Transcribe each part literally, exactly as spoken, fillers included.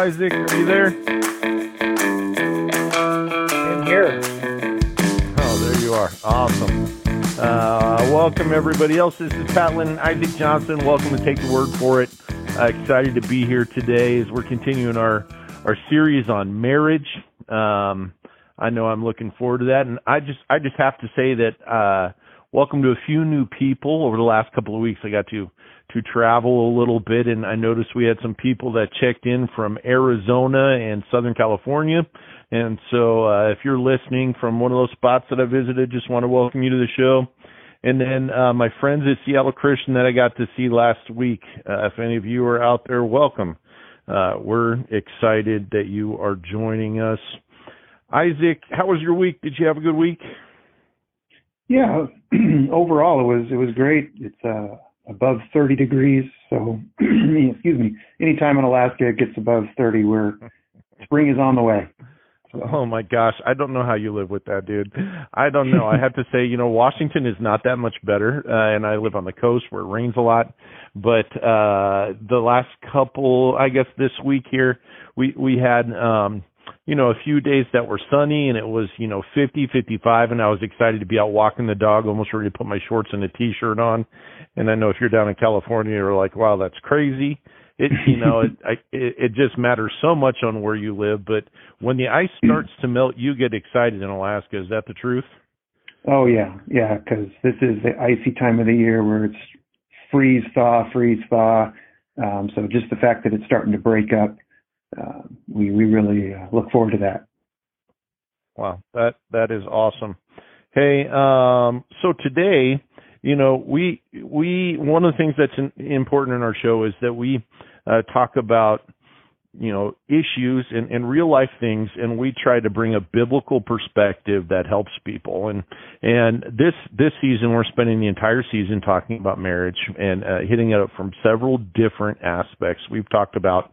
Isaac, are you there? I'm here. Oh, there you are. Awesome. Uh, welcome, everybody else. This is Pat Lynn and Isaac Johnson. Welcome to Take the Word for It. Uh, excited to be here today as we're continuing our, our series on marriage. Um, I know I'm looking forward to that. And I just I just have to say that uh, welcome to a few new people. Over the last couple of weeks, I got to to travel a little bit, and I noticed we had some people that checked in from Arizona and Southern California. And so uh, if you're listening from one of those spots that I visited, just want to welcome you to the show. And then uh, my friends at Seattle Christian that I got to see last week, uh, if any of you are out there, welcome. Uh, we're excited that you are joining us. Isaac, how was your week? Did you have a good week? Yeah, overall it was it was great. It's uh, above thirty degrees, so excuse me. Anytime in Alaska it gets above thirty, we're spring is on the way. So. Oh my gosh, I don't know how you live with that, dude. I don't know. I have to say, you know, Washington is not that much better, uh, and I live on the coast where it rains a lot. But uh, the last couple, I guess, this week here, we we had. Um, you know, a few days that were sunny, and it was, you know, fifty, fifty-five, and I was excited to be out walking the dog, almost ready to put my shorts and a T-shirt on. And I know if you're down in California, you're like, wow, that's crazy. It, you know, it, I, it, it just matters so much on where you live. But when the ice starts to melt, you get excited in Alaska. Is that the truth? Oh, yeah. Yeah, because this is the icy time of the year where it's freeze, thaw, freeze, thaw. Um, so just the fact that it's starting to break up, Uh, we we really uh, look forward to that. Wow, that that is awesome. Hey, um, so today, you know, we we one of the things that's in, important in our show is that we uh, talk about, you know, issues and, and real life things, and we try to bring a biblical perspective that helps people. And and this this season, we're spending the entire season talking about marriage and uh, hitting it up from several different aspects. We've talked about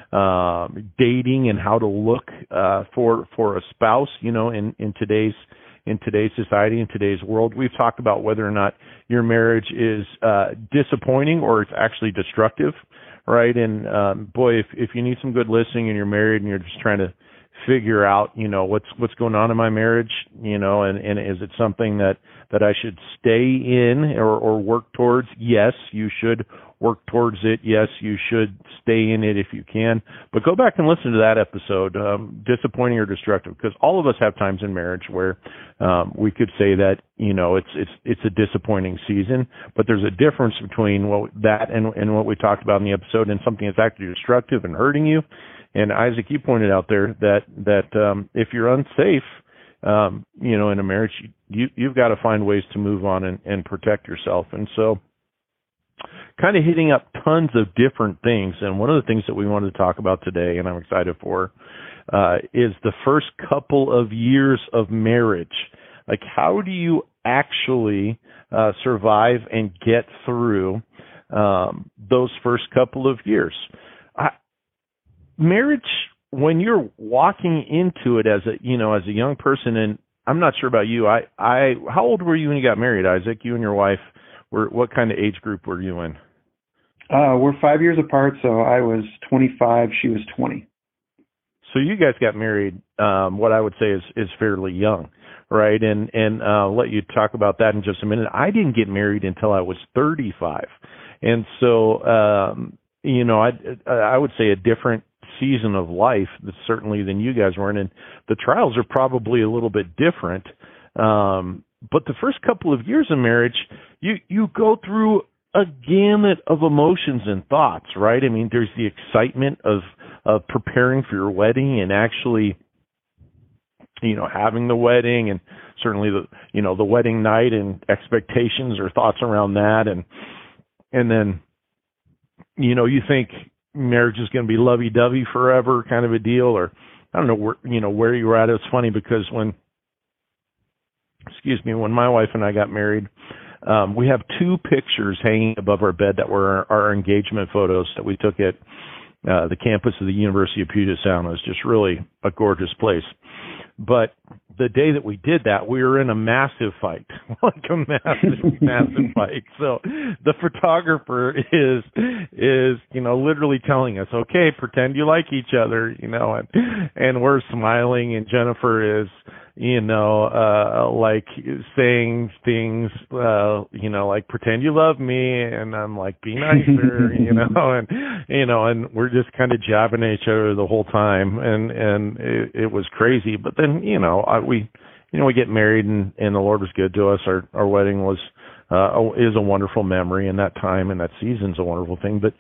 um, dating and how to look uh, for for a spouse, you know, in, in today's in today's society, in today's world. We've talked about whether or not your marriage is uh, disappointing or it's actually destructive, right? And um, boy, if if you need some good listening and you're married and you're just trying to figure out, you know, what's what's going on in my marriage, you know, and, and is it something that, that I should stay in or, or work towards? Yes, you should work towards it. Yes, you should stay in it if you can. But go back and listen to that episode, um, disappointing or destructive, because all of us have times in marriage where um, we could say that, you know, it's it's it's a disappointing season, but there's a difference between what that and, and what we talked about in the episode and something that's actually destructive and hurting you. And Isaac, you pointed out there that that um, if you're unsafe, um, you know, in a marriage, you, you've got to find ways to move on and, and protect yourself. And so kind of hitting up tons of different things. And one of the things that we wanted to talk about today, and I'm excited for, uh, is the first couple of years of marriage. Like, how do you actually uh, survive and get through um, those first couple of years? I, marriage, when you're walking into it as a, you know, as a young person, and I'm not sure about you, I, I, how old were you when you got married, Isaac? You and your wife, were, what kind of age group were you in? Uh, we're five years apart, so I was twenty-five, she was twenty. So you guys got married, um, what I would say is, is fairly young, right? And, and, uh, I'll let you talk about that in just a minute. I didn't get married until I was thirty-five. And so, um, you know, I, I would say a different season of life, certainly than you guys were in, and the trials are probably a little bit different. Um, but the first couple of years of marriage, you, you go through a gamut of emotions and thoughts, right? I mean, there's the excitement of, of preparing for your wedding and actually, you know, having the wedding, and certainly the, you know, the wedding night and expectations or thoughts around that. And, and then, you know, you think marriage is going to be lovey-dovey forever kind of a deal, or I don't know where, you know, where you were at. It's funny because when, excuse me, when my wife and I got married, um, we have two pictures hanging above our bed that were our, our engagement photos that we took at uh, the campus of the University of Puget Sound. It was just really a gorgeous place. But the day that we did that, we were in a massive fight, like a massive, massive fight. So the photographer is, is, you know, literally telling us, okay, pretend you like each other, you know, and, and we're smiling, and Jennifer is, you know, uh, like saying things, uh, you know, like pretend you love me. And I'm like, be nicer, you know, and, you know, and we're just kind of jabbing at each other the whole time. And, and it, it was crazy. But then, you know, I, we, you know, we get married, and, and the Lord was good to us. Our, our wedding was, uh, is a wonderful memory, and that time and that season's a wonderful thing. But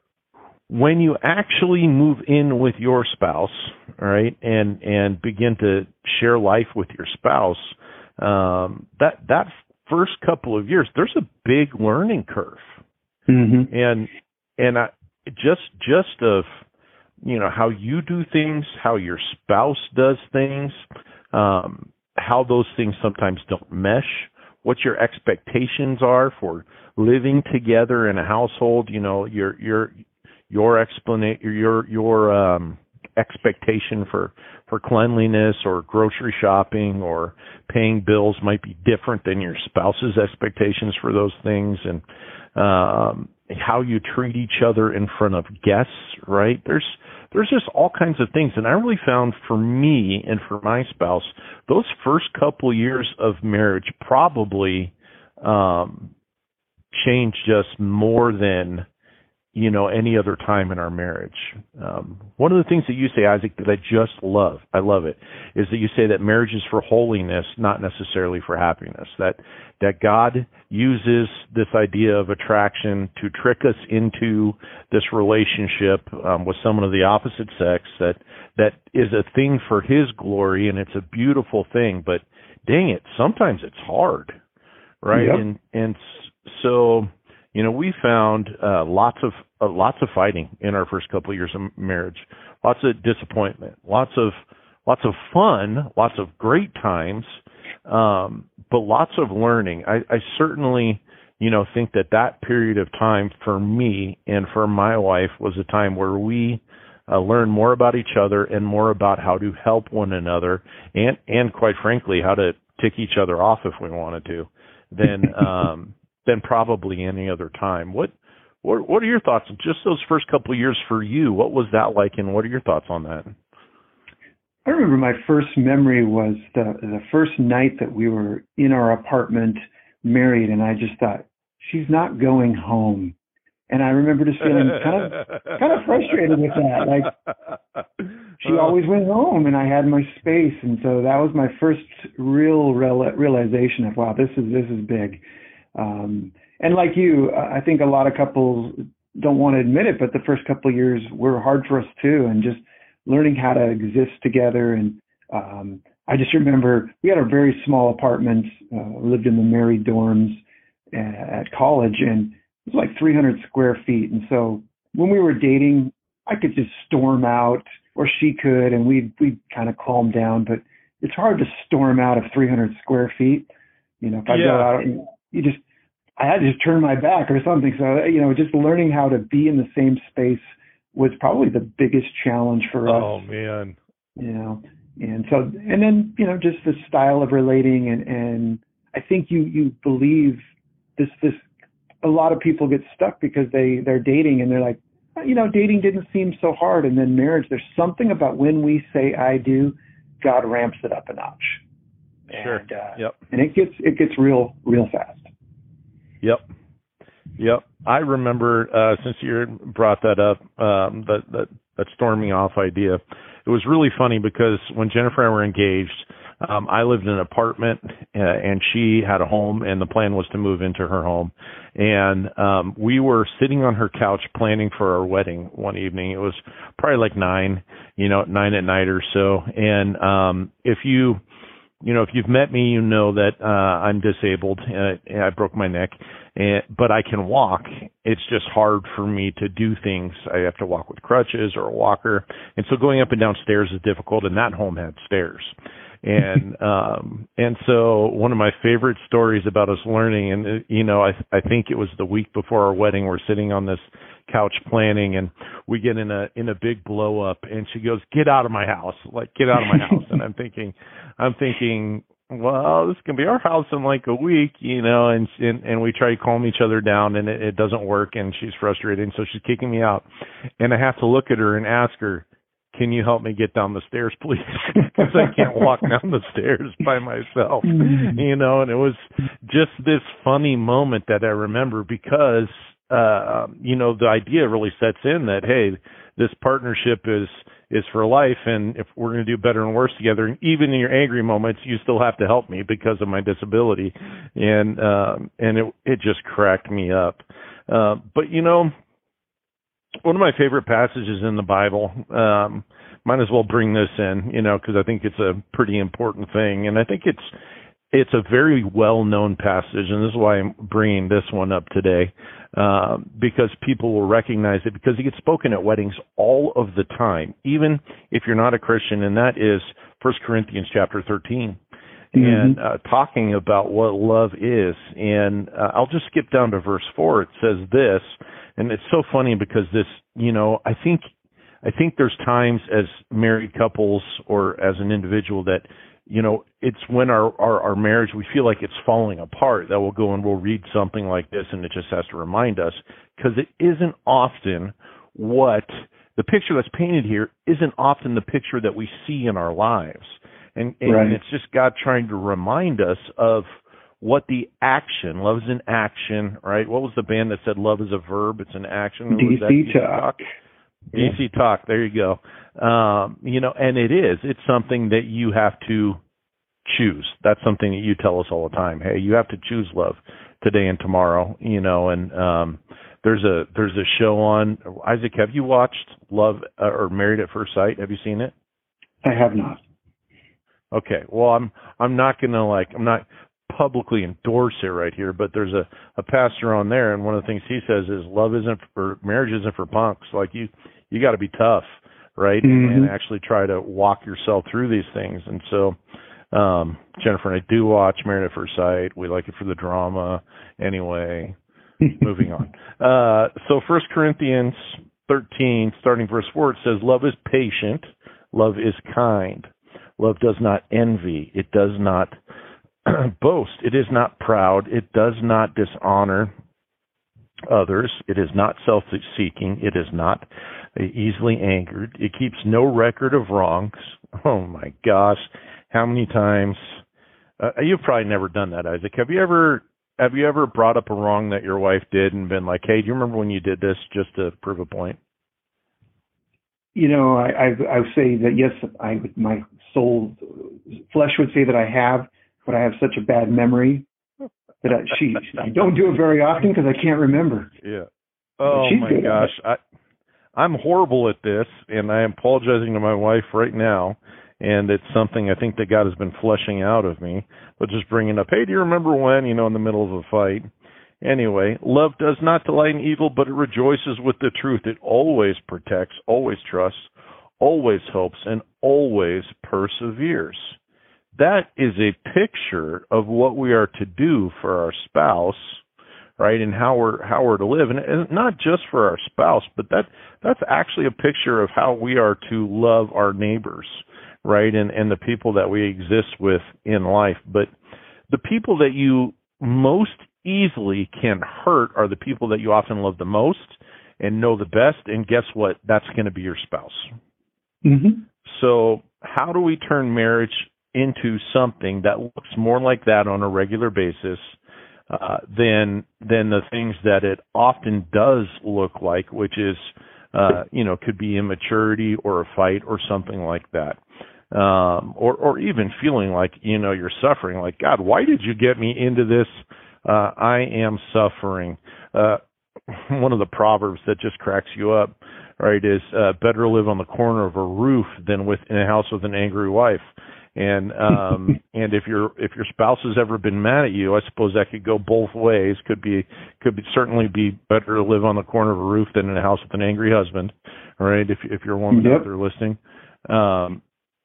when you actually move in with your spouse, all right, and and begin to share life with your spouse, um, that that first couple of years, there's a big learning curve, mm-hmm. and and I, just just of you know how you do things, how your spouse does things, um, how those things sometimes don't mesh, what your expectations are for living together in a household. You know, your your your explanation, your your um, expectation for, for cleanliness or grocery shopping or paying bills might be different than your spouse's expectations for those things, and um, how you treat each other in front of guests. Right? There's there's just all kinds of things, and I really found for me and for my spouse, those first couple years of marriage probably um, changed us more than, you know, any other time in our marriage. Um, one of the things that you say, Isaac, that I just love, I love it, is that you say that marriage is for holiness, not necessarily for happiness. That that God uses this idea of attraction to trick us into this relationship um, with someone of the opposite sex. That that is a thing for His glory, and it's a beautiful thing. But dang it, sometimes it's hard, right? Yep. And and so, you know, we found uh, lots of uh, lots of fighting in our first couple of years of marriage, lots of disappointment, lots of lots of fun, lots of great times, um, but lots of learning. I, I certainly, you know, think that that period of time for me and for my wife was a time where we uh, learned more about each other and more about how to help one another, and and quite frankly, how to tick each other off if we wanted to, than um, than probably any other time. What, what what are your thoughts on just those first couple of years for you? What was that like, and what are your thoughts on that? I remember my first memory was the the first night that we were in our apartment married, and I just thought, she's not going home. And I remember just feeling kind of kind of frustrated with that. Like, she always went home, and I had my space. And so that was my first real real realization of, wow, this is this is big. Um, and like you, I think a lot of couples don't want to admit it, but the first couple of years were hard for us too, and just learning how to exist together. And um, I just remember we had a very small apartment, uh, lived in the married dorms at college, and it was like three hundred square feet. And so when we were dating, I could just storm out, or she could, and we'd, we'd kind of calm down, but it's hard to storm out of three hundred square feet. You know, if I yeah. go out, you just, I had to just turn my back or something. So, you know, just learning how to be in the same space was probably the biggest challenge for us. Oh, man. You know, and so, and then, you know, just the style of relating. And, and I think you, you believe this, this, a lot of people get stuck because they, they're dating and they're like, you know, dating didn't seem so hard. And then marriage, there's something about when we say I do, God ramps it up a notch. Sure. And, uh, yep. and it gets, it gets real, real fast. Yep. Yep. I remember, uh, since you brought that up, um, that, that, that storming off idea, it was really funny because when Jennifer and I were engaged, um, I lived in an apartment uh, and she had a home, and the plan was to move into her home. And, um, we were sitting on her couch planning for our wedding one evening. It was probably like nine, you know, nine at night or so. And, um, if you, You know, if you've met me, you know that uh, I'm disabled. Uh, I broke my neck, and, but I can walk. It's just hard for me to do things. I have to walk with crutches or a walker. And so going up and down stairs is difficult, and that home had stairs. And um, and so one of my favorite stories about us learning, and, uh, you know, I, I think it was the week before our wedding, we're sitting on this couch planning, and we get in a in a big blow up, and she goes, "Get out of my house!" Like, get out of my house. And I'm thinking, I'm thinking, well, this can be our house in like a week, you know, and and, and we try to calm each other down, and it, it doesn't work, and she's frustrated, and so she's kicking me out, and I have to look at her and ask her, can you help me get down the stairs, please? Because I can't walk down the stairs by myself, you know. And it was just this funny moment that I remember because, uh, you know, the idea really sets in that, hey, this partnership is is for life, and if we're going to do better and worse together, and even in your angry moments, you still have to help me because of my disability. And um, and it it just cracked me up. Uh, but you know, one of my favorite passages in the Bible, um, might as well bring this in, you know, because I think it's a pretty important thing. And I think it's it's a very well-known passage, and this is why I'm bringing this one up today, uh, because people will recognize it, because it gets spoken at weddings all of the time, even if you're not a Christian, and that is First Corinthians chapter thirteen. Mm-hmm. And uh, talking about what love is. And uh, I'll just skip down to verse four. It says this, and it's so funny because this, you know, I think I think there's times as married couples or as an individual that, you know, it's when our, our, our marriage, we feel like it's falling apart, that we'll go and we'll read something like this, and it just has to remind us, because it isn't often what the picture that's painted here isn't often the picture that we see in our lives. And, and right. It's just God trying to remind us of what the action, love is an action, right? What was the band that said love is a verb? It's an action. D C Talk. D C Talk. There you go. Um, you know, and it is. It's something that you have to choose. That's something that you tell us all the time. Hey, you have to choose love today and tomorrow, you know, and um, there's a there's a show on. Isaac, have you watched Love uh, or Married at First Sight? Have you seen it? I have not. Okay, well, I'm I'm not gonna like I'm not publicly endorse it right here, but there's a, a pastor on there, and one of the things he says is love isn't for marriage isn't for punks. Like you you got to be tough, right, mm-hmm. and actually try to walk yourself through these things. And so, um, Jennifer and I do watch Married at First Sight. We like it for the drama. Anyway, moving on. Uh, so First Corinthians thirteen, starting verse four, it says, "Love is patient. Love is kind. Love does not envy. It does not boast. It is not proud. It does not dishonor others. It is not self-seeking. It is not easily angered. It keeps no record of wrongs." Oh my gosh. How many times? Uh, you've probably never done that, Isaac. Have you ever, have you ever brought up a wrong that your wife did and been like, hey, do you remember when you did this, just to prove a point? You know, I, I, I would say that, yes, I my soul, flesh would say that I have, but I have such a bad memory that I, she, I don't do it very often because I can't remember. Yeah. Oh, my gosh. I, I'm horrible at this, and I am apologizing to my wife right now, and it's something I think that God has been fleshing out of me, but just bringing up, hey, do you remember when, you know, in the middle of a fight? Anyway, love does not delight in evil, but it rejoices with the truth. It always protects, always trusts, always hopes, and always perseveres. That is a picture of what we are to do for our spouse, right, and how we're how we're to live, and, and not just for our spouse, but that that's actually a picture of how we are to love our neighbors, right, and and the people that we exist with in life. But the people that you most easily can hurt are the people that you often love the most and know the best, and guess what? That's going to be your spouse. Mm-hmm. So how do we turn marriage into something that looks more like that on a regular basis uh, than than the things that it often does look like, which is, uh, you know, could be immaturity or a fight or something like that. Um, or, or even feeling like, you know, you're suffering, like, God, why did you get me into this? Uh, I am suffering. Uh, one of the proverbs that just cracks you up, right, is uh, better live on the corner of a roof than with in a house with an angry wife. And um, and if your if your spouse has ever been mad at you, I suppose that could go both ways. Could be could be certainly be better to live on the corner of a roof than in a house with an angry husband, right? If if you're a woman yep. out there listening. Um,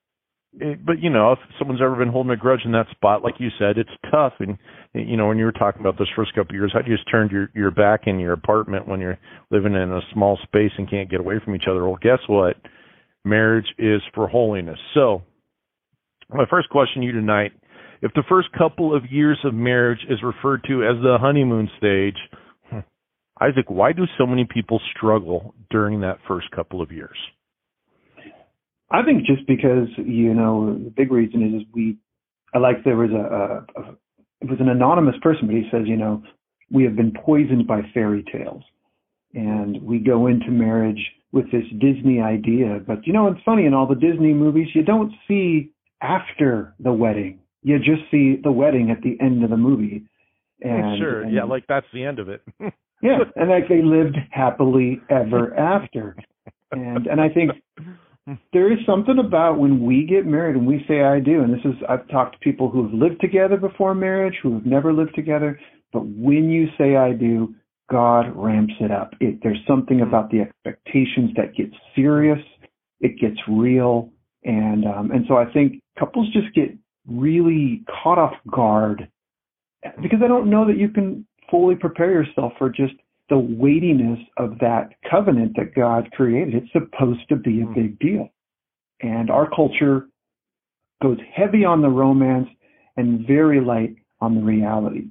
it, but you know, if someone's ever been holding a grudge in that spot, like you said, it's tough. And you know, when you were talking about those first couple of years, how do you just turn your your back in your apartment when you're living in a small space and can't get away from each other? Well, guess what? Marriage is for holiness. So, my first question to you tonight: if the first couple of years of marriage is referred to as the honeymoon stage, Isaac, why do so many people struggle during that first couple of years? I think just because, you know, the big reason is, is we, I like there was a, a, a, it was an anonymous person, but he says, you know, we have been poisoned by fairy tales. And we go into marriage with this Disney idea. But, you know, it's funny, in all the Disney movies, you don't see after the wedding. You just see the wedding at the end of the movie. And, sure, and, yeah, like that's the end of it. yeah, and like they lived happily ever after. And and I think there is something about when we get married and we say I do, and this is, I've talked to people who have lived together before marriage, who have never lived together, but when you say I do, God ramps it up. It, there's something about the expectations that gets serious, it gets real, and um, and so I think couples just get really caught off guard because I don't know that you can fully prepare yourself for just the weightiness of that covenant that God created. It's supposed to be a big deal. And our culture goes heavy on the romance and very light on the reality.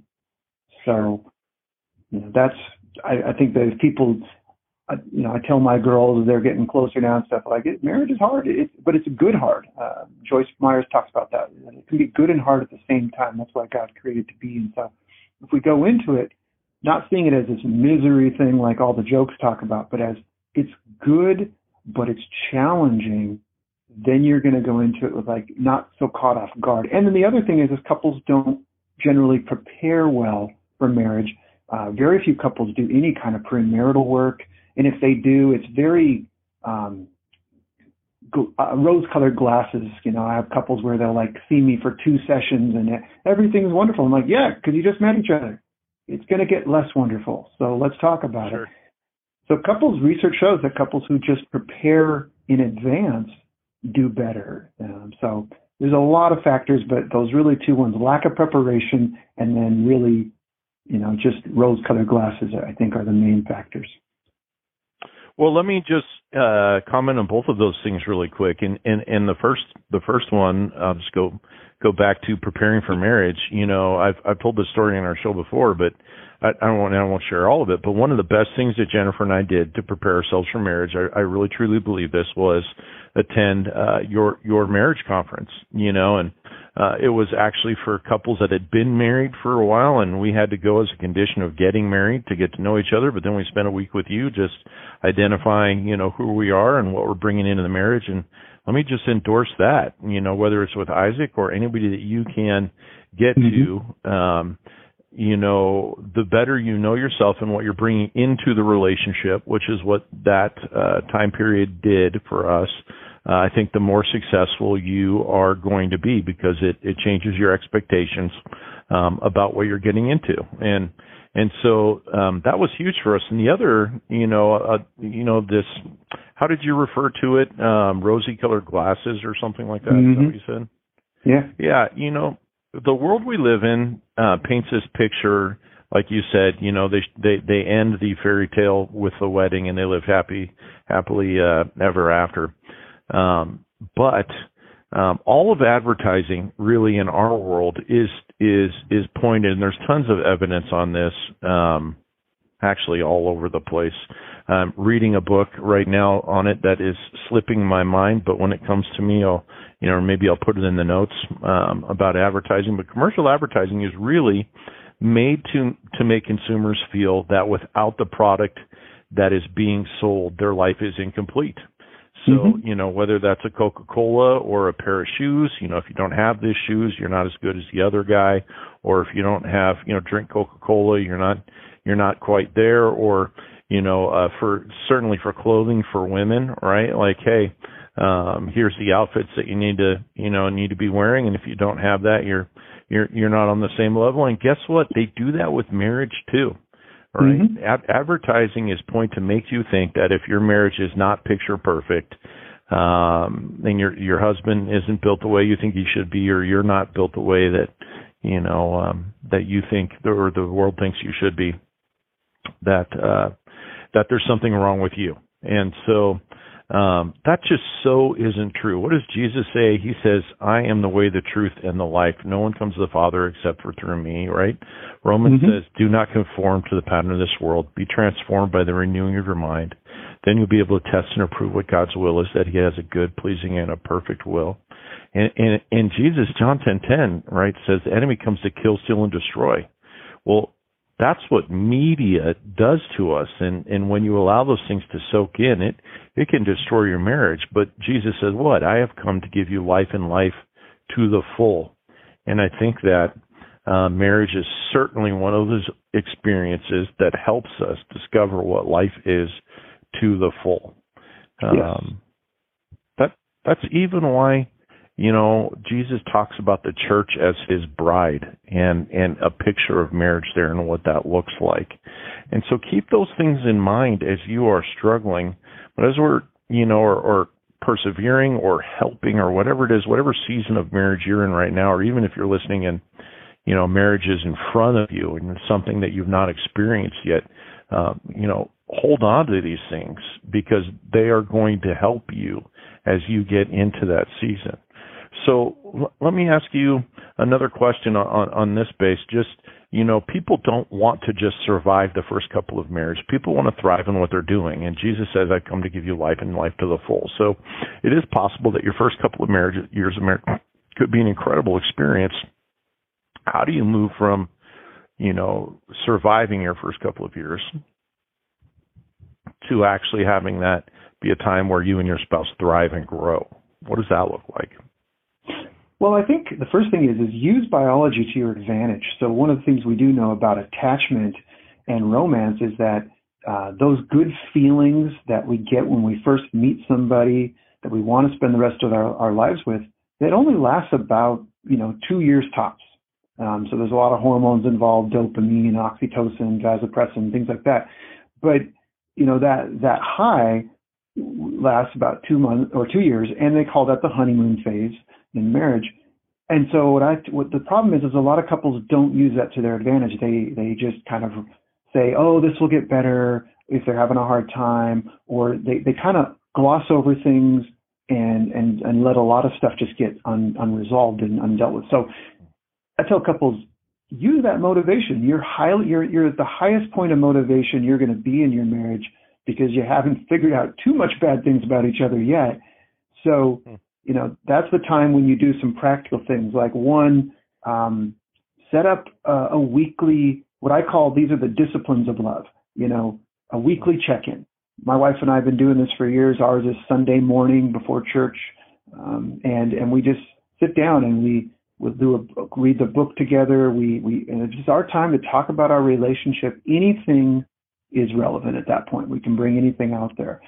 So, you know, that's, I, I think that if people, I, you know, I tell my girls they're getting closer now and stuff like it, marriage is hard, it, but it's good hard. Uh, Joyce Myers talks about that. It can be good and hard at the same time. That's why God created it to be. And so if we go into it, not seeing it as this misery thing like all the jokes talk about, but as it's good, but it's challenging, then you're going to go into it with like not so caught off guard. And then the other thing is, is couples don't generally prepare well for marriage. Uh, very few couples do any kind of premarital work. And if they do, it's very um, gl- uh, rose-colored glasses. You know, I have couples where they'll like see me for two sessions and everything's wonderful. I'm like, yeah, because you just met each other. It's going to get less wonderful. So let's talk about sure. it. So couples, research shows that couples who just prepare in advance do better. Um, so there's a lot of factors, but those really two ones, lack of preparation and then really, you know, just rose-colored glasses, I think are the main factors. Well, let me just uh, comment on both of those things really quick. And, and, and the first the first one, I'll just go go back to preparing for marriage. You know, I've I've told this story in our show before, but I, I don't want I won't share all of it. But one of the best things that Jennifer and I did to prepare ourselves for marriage, I, I really truly believe this, was attend uh, your your marriage conference. You know, and uh, it was actually for couples that had been married for a while, and we had to go as a condition of getting married to get to know each other. But then we spent a week with you, just identifying, you know, who we are and what we're bringing into the marriage. And let me just endorse that, you know, whether it's with Isaac or anybody that you can get mm-hmm. to, um, you know, the better you know yourself and what you're bringing into the relationship, which is what that uh, time period did for us. Uh, I think the more successful you are going to be, because it, it changes your expectations um, about what you're getting into. And and so um, that was huge for us. And the other, you know, uh, you know, this, how did you refer to it? Um, rosy-colored glasses or something like that? Mm-hmm. Is that what you said? Yeah. Yeah, you know, the world we live in uh, paints this picture, like you said, you know, they they they end the fairy tale with the wedding and they live happy, happily uh, ever after. Um, but um, all of advertising really in our world is is is pointed, and there's tons of evidence on this, um, actually all over the place. I'm reading a book right now on it that is slipping my mind, but when it comes to me, I'll, you know, maybe I'll put it in the notes um, about advertising. But commercial advertising is really made to to make consumers feel that without the product that is being sold, their life is incomplete. So, mm-hmm. you know, whether that's a Coca-Cola or a pair of shoes, you know, if you don't have these shoes, you're not as good as the other guy. Or if you don't have, you know, drink Coca-Cola, you're not, you're not quite there. Or, you know, uh, for, certainly for clothing for women, right? Like, hey, um, here's the outfits that you need to, you know, need to be wearing. And if you don't have that, you're, you're, you're not on the same level. And guess what? They do that with marriage too. Right? Mm-hmm. Ad- advertising is point to make you think that if your marriage is not picture perfect, um, and your your husband isn't built the way you think he should be, or you're not built the way that you know um, that you think or the world thinks you should be, that uh, that there's something wrong with you. And so um, that just so isn't true. What does Jesus say? He says, "I am the way, the truth, and the life. No one comes to the Father except for through me." Right? Romans mm-hmm. says, "Do not conform to the pattern of this world. Be transformed by the renewing of your mind. Then you'll be able to test and approve what God's will is, that He has a good, pleasing, and a perfect will." And, and, and Jesus, John ten ten, right, says the enemy comes to kill, steal, and destroy. Well, that's what media does to us. And, and when you allow those things to soak in, it, it can destroy your marriage. But Jesus says, what? I have come to give you life and life to the full. And I think that uh, marriage is certainly one of those experiences that helps us discover what life is to the full. Um, yes. That that's even why, you know, Jesus talks about the church as His bride, and, and a picture of marriage there and what that looks like. And so keep those things in mind as you are struggling, but as we're, you know, or, or persevering or helping or whatever it is, whatever season of marriage you're in right now, or even if you're listening and, you know, marriage is in front of you and it's something that you've not experienced yet, uh, you know, hold on to these things, because they are going to help you as you get into that season. So l- let me ask you another question on, on, on this base. Just, you know, people don't want to just survive the first couple of marriages. People want to thrive in what they're doing. And Jesus says, "I come to give you life and life to the full." So it is possible that your first couple of marriage, years of marriage could be an incredible experience. How do you move from, you know, surviving your first couple of years to actually having that be a time where you and your spouse thrive and grow? What does that look like? Well, I think the first thing is, is use biology to your advantage. So one of the things we do know about attachment and romance is that uh, those good feelings that we get when we first meet somebody that we want to spend the rest of our, our lives with, that only lasts about, you know, two years tops. Um, so there's a lot of hormones involved, dopamine, oxytocin, vasopressin, things like that. But, you know, that, that high lasts about two months or two years, and they call that the honeymoon phase in marriage. And so what I what the problem is is a lot of couples don't use that to their advantage. They they just kind of say, "Oh, this will get better," if they're having a hard time, or they, they kind of gloss over things and and and let a lot of stuff just get un, unresolved and undealt with. So I tell couples, use that motivation. You're highly you're you're at the highest point of motivation you're going to be in your marriage, because you haven't figured out too much bad things about each other yet. So, you know, that's the time when you do some practical things, like one, um, set up a, a weekly, what I call, these are the disciplines of love, you know, a weekly check-in. My wife and I have been doing this for years. Ours is Sunday morning before church. Um, and, and we just sit down and we we'll do a, read the book together. We, we, and it's just our time to talk about our relationship. Anything is relevant at that point. We can bring anything out there.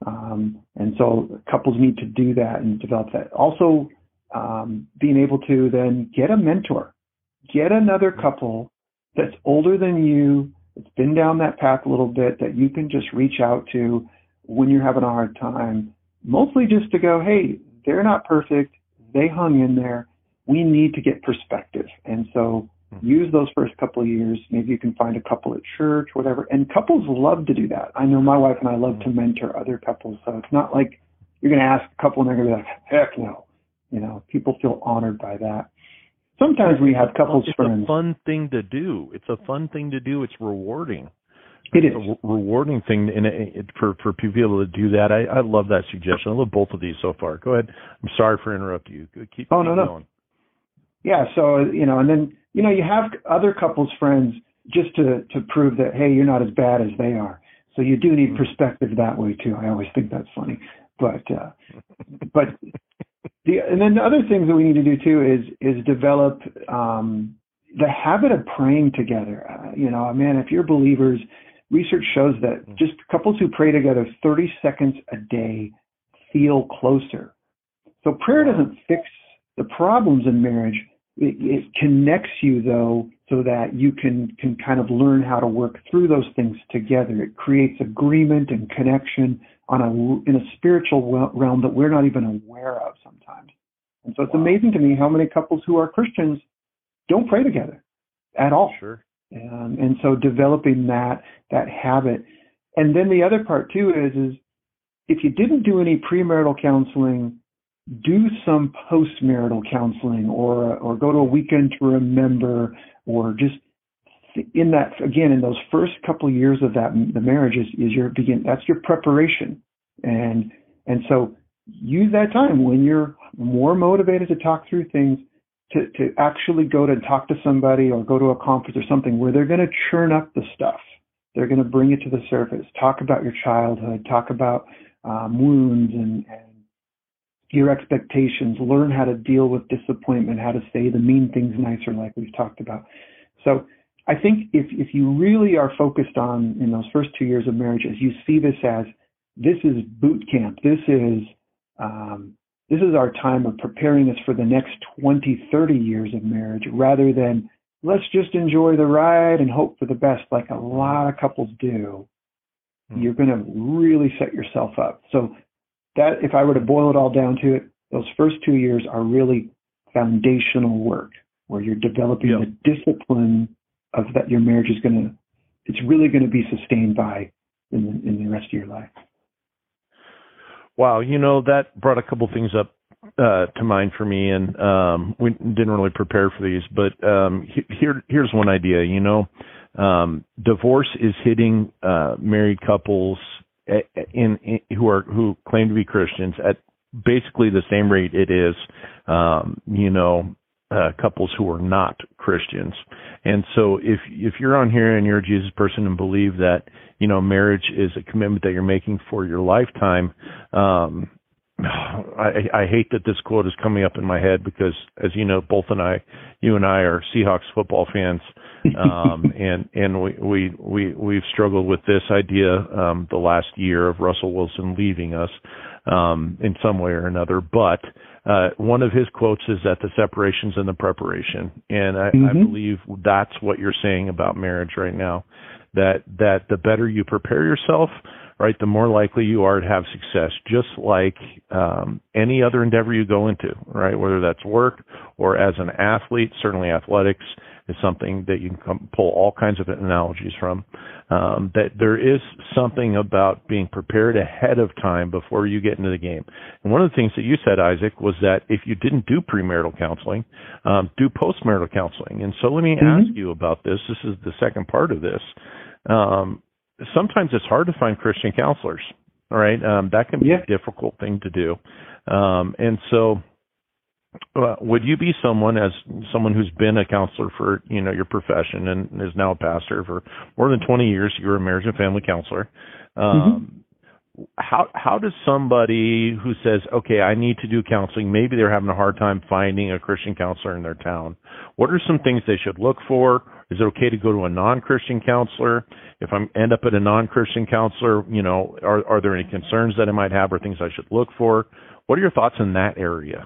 Um, and so couples need to do that and develop that. Also, um, being able to then get a mentor, get another couple that's older than you, that's been down that path a little bit, that you can just reach out to when you're having a hard time, mostly just to go, hey, they're not perfect. They hung in there. We need to get perspective. And so use those first couple of years. Maybe you can find a couple at church, whatever. And couples love to do that. I know my wife and I love to mentor other couples. So it's not like you're going to ask a couple and they're going to be like, heck no. You know, people feel honored by that. Sometimes we have couples it's friends. It's a fun thing to do. It's a fun thing to do. It's rewarding. It is. It's a rewarding thing and it, it, for, for people to be able to do that. I, I love that suggestion. I love both of these so far. Go ahead. I'm sorry for interrupting you. Keep, oh, keep no, going. no. Yeah, so, you know, and then, you know, you have other couples friends just to, to prove that, hey, you're not as bad as they are. So you do need perspective that way, too. I always think that's funny. But, uh, but the, and then the other things that we need to do, too, is, is develop um, the habit of praying together. Uh, you know, man, if you're believers, research shows that just couples who pray together thirty seconds a day feel closer. So prayer doesn't fix the problems in marriage. it, it connects you, though, so that you can, can kind of learn how to work through those things together. It creates agreement and connection on a, in a spiritual realm that we're not even aware of sometimes. And so it's Wow. amazing to me how many couples who are Christians don't pray together at all. Sure. Um, and so developing that that habit. And then the other part too is, is if you didn't do any premarital counseling, do some postmarital counseling, or or go to a weekend to remember, or just in that, again, in those first couple of years of that, the marriage is, is your begin, that's your preparation. And, and so use that time when you're more motivated to talk through things, to, to actually go to talk to somebody or go to a conference or something where they're going to churn up the stuff. They're going to bring it to the surface, talk about your childhood, talk about um, wounds and, and your expectations, learn how to deal with disappointment, how to say the mean things nicer, like we've talked about. So I think if, if you really are focused on, in those first two years of marriage, as you see this as, this is boot camp, this is, um, this is our time of preparing us for the next twenty, thirty years of marriage, rather than let's just enjoy the ride and hope for the best, like a lot of couples do. Mm-hmm. You're going to really set yourself up. So that, if I were to boil it all down to it, those first two years are really foundational work, where you're developing yep. the discipline of that your marriage is going to, it's really going to be sustained by in the, in the rest of your life. Wow, you know, that brought a couple things up uh, to mind for me, and um, we didn't really prepare for these, but um, here, here's one idea. You know, um, divorce is hitting uh, married couples in, in who are who claim to be Christians at basically the same rate it is, um, you know, uh, couples who are not Christians. And so if if you're on here and you're a Jesus person and believe that, you know, marriage is a commitment that you're making for your lifetime, um, I, I hate that this quote is coming up in my head because, as you know, both and I, you and I are Seahawks football fans, um, and and we we we we've struggled with this idea um, the last year of Russell Wilson leaving us um, in some way or another. But uh, one of his quotes is that the separation's in the preparation, and I, mm-hmm. I believe that's what you're saying about marriage right now. That that the better you prepare yourself, right, the more likely you are to have success, just like um, any other endeavor you go into, right, whether that's work or as an athlete. Certainly athletics is something that you can come, pull all kinds of analogies from, um, that there is something about being prepared ahead of time before you get into the game. And one of the things that you said, Isaac, was that if you didn't do premarital counseling, um, do postmarital counseling. And so let me mm-hmm. ask you about this. This is the second part of this. Um, sometimes it's hard to find Christian counselors, all right? Um, that can be yeah. a difficult thing to do. Um, and so uh, would you be someone, as someone who's been a counselor for, you know, your profession and is now a pastor for more than twenty years, you're a marriage and family counselor. Um, mm-hmm. How how does somebody who says, okay, I need to do counseling, maybe they're having a hard time finding a Christian counselor in their town, what are some things they should look for? Is it okay to go to a non-Christian counselor? If I end up at a non-Christian counselor, you know, are are there any concerns that I might have or things I should look for? What are your thoughts in that area?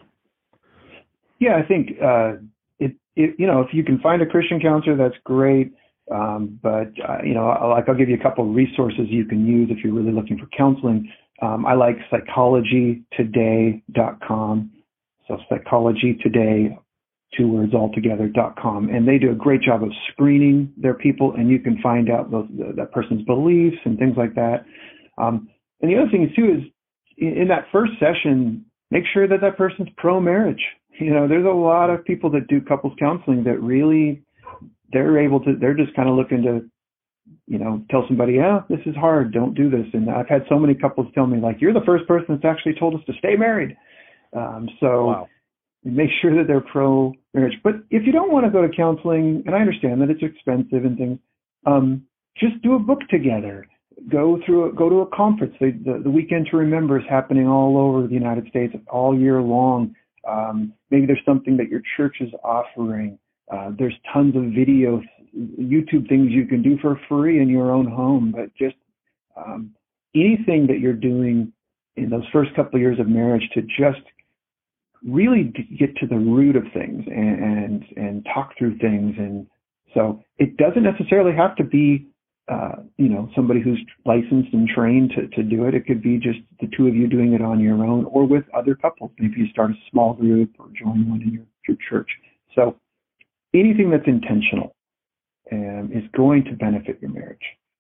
Yeah, I think, uh, it, it, you know, if you can find a Christian counselor, that's great. Um, but, uh, you know, like I'll give you a couple of resources you can use if you're really looking for counseling. Um, I like psychology today dot com. So psychology today, two words all together, dot com. And they do a great job of screening their people, and you can find out those, that person's beliefs and things like that. Um, and the other thing is, too, is in, in that first session, make sure that that person's pro-marriage. You know, there's a lot of people that do couples counseling that really, they're able to, they're just kind of looking to, you know, tell somebody, yeah, this is hard, don't do this. And I've had so many couples tell me, like, you're the first person that's actually told us to stay married. Um, so wow. Make sure that they're pro-marriage. But if you don't want to go to counseling, and I understand that it's expensive and things, um, just do a book together. Go through, a, go to a conference. The, the, the Weekend to Remember is happening all over the United States all year long. Um, maybe there's something that your church is offering. Uh, there's tons of video, YouTube things you can do for free in your own home. But just um, anything that you're doing in those first couple of years of marriage to just really get to the root of things and, and, and talk through things. And so it doesn't necessarily have to be, uh, you know, somebody who's licensed and trained to, to do it. It could be just the two of you doing it on your own or with other couples. Maybe you start a small group or join one in your, your church. So anything that's intentional um, is going to benefit your marriage.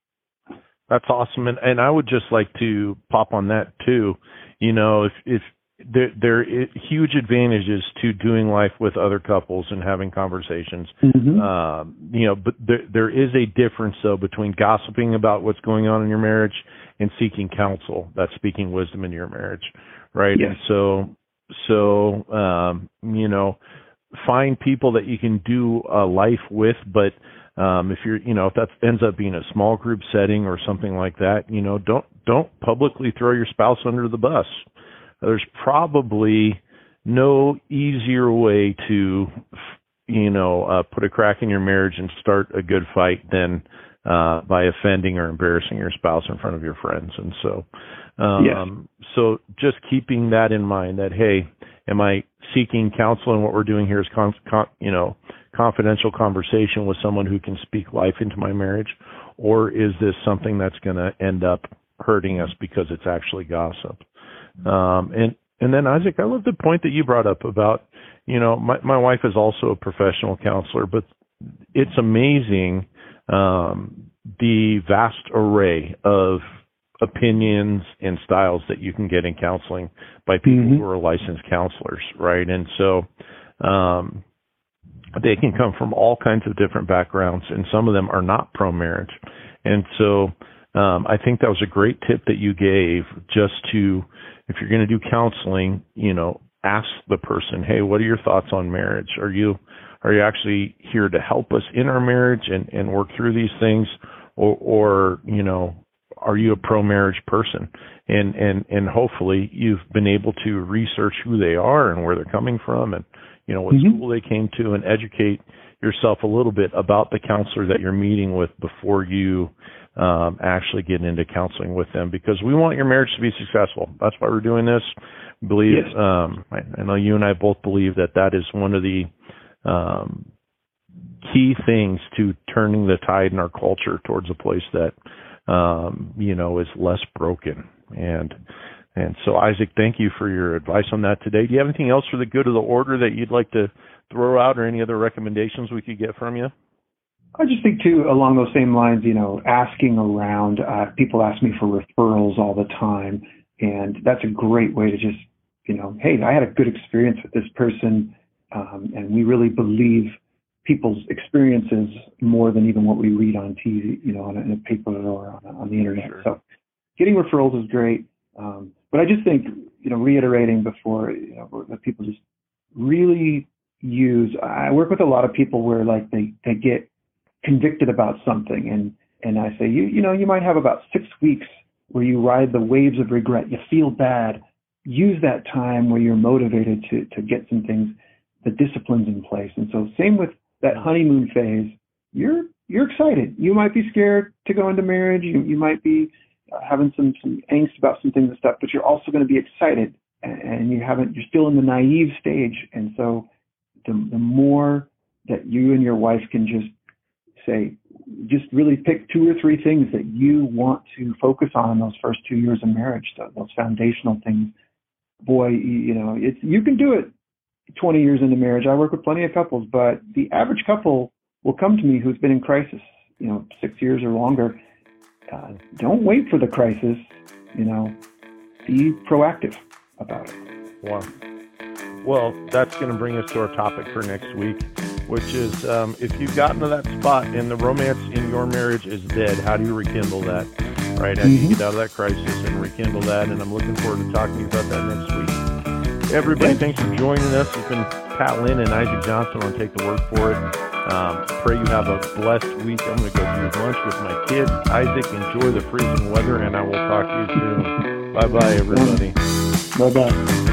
That's awesome. And, and I would just like to pop on that too. You know, if, if there, there are huge advantages to doing life with other couples and having conversations, mm-hmm. um, you know, but there, there is a difference though between gossiping about what's going on in your marriage and seeking counsel. That's speaking wisdom in your marriage. Right. Yes. And so, so, um, you know, find people that you can do uh, life with, but Um, if you're, you know, if that ends up being a small group setting or something like that, you know, don't, don't publicly throw your spouse under the bus. There's probably no easier way to, you know, uh, put a crack in your marriage and start a good fight than, uh, by offending or embarrassing your spouse in front of your friends. And so, um, yes. so just keeping that in mind that, hey, am I seeking counsel? And what we're doing here is, con- con- you know, confidential conversation with someone who can speak life into my marriage, or is this something that's going to end up hurting us because it's actually gossip? Um, and and then Isaac, I love the point that you brought up about, you know, my my wife is also a professional counselor, but it's amazing um, the vast array of opinions and styles that you can get in counseling by people mm-hmm. who are licensed counselors, right? And so. Um, They can come from all kinds of different backgrounds, and some of them are not pro-marriage. And so um, I think that was a great tip that you gave, just to, if you're going to do counseling, you know, ask the person, hey, what are your thoughts on marriage? Are you are you actually here to help us in our marriage and, and work through these things? Or, or, you know, are you a pro-marriage person? And, and, and hopefully you've been able to research who they are and where they're coming from and, you know, what mm-hmm. school they came to, and educate yourself a little bit about the counselor that you're meeting with before you um, actually get into counseling with them, because we want your marriage to be successful. That's why we're doing this. I believe, yes. um, I, I know you and I both believe that that is one of the um, key things to turning the tide in our culture towards a place that, um, you know, is less broken. And And so, Isaac, thank you for your advice on that today. Do you have anything else for the good of the order that you'd like to throw out, or any other recommendations we could get from you? I just think, too, along those same lines, you know, asking around. Uh, people ask me for referrals all the time, and that's a great way to just, you know, hey, I had a good experience with this person, um, and we really believe people's experiences more than even what we read on T V, you know, on a, in a paper or on, on the internet. Sure. So getting referrals is great. Um, but I just think, you know, reiterating before, you know, that people just really use, I work with a lot of people where like they, they get convicted about something. And, and I say, you, you know, you might have about six weeks where you ride the waves of regret. You feel bad. Use that time where you're motivated to, to get some things, the disciplines in place. And so same with that honeymoon phase, you're, you're excited. You might be scared to go into marriage. You, you might be having some, some angst about some things and stuff, but you're also going to be excited, and you haven't, you're still in the naive stage. And so the, the more that you and your wife can just say, just really pick two or three things that you want to focus on in those first two years of marriage, those foundational things. Boy, you know, it's, you can do it twenty years into marriage. I work with plenty of couples, but the average couple will come to me who's been in crisis, you know, six years or longer. Uh, don't wait for the crisis, you know, be proactive about it. Wow. Well, that's going to bring us to our topic for next week, which is um, if you've gotten to that spot and the romance in your marriage is dead, how do you rekindle that, right? How do you get out of that crisis and rekindle that? And I'm looking forward to talking to you about that next week. Everybody, thanks for joining us. It's been Pat Lynn and Isaac Johnson on Take the Word for It. Um, pray you have a blessed week. I'm going to go do lunch with my kids. Isaac, enjoy the freezing weather, and I will talk to you soon. Bye-bye, everybody. Bye-bye.